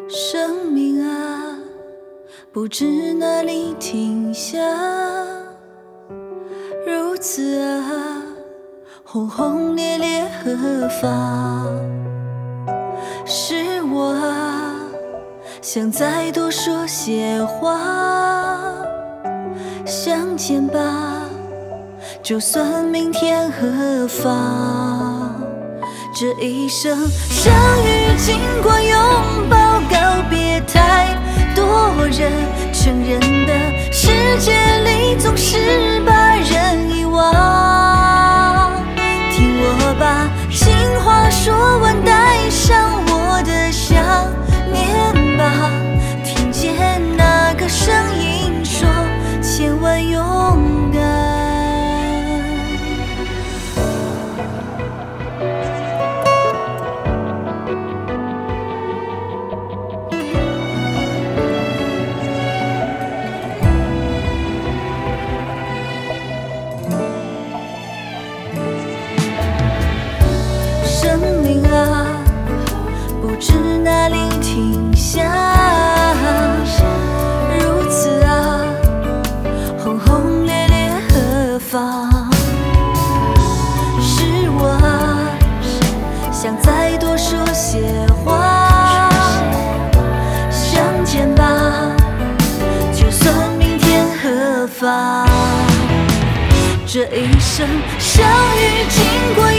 生命啊，不知哪里停下，如此啊，轰轰烈烈何妨？是我啊，想再多说些话，相见吧，就算明天何妨？这一生相遇，经过拥抱，告别太多人，成人的世界里总是把人遗忘。听我把情话说完，带上我的想念吧。听见那个声音说，千万勇敢。生命啊，不知哪里停下，如此啊，轰轰烈烈何妨？是我啊，想再多说些话，相见吧，就算明天何妨？这一生相遇，经过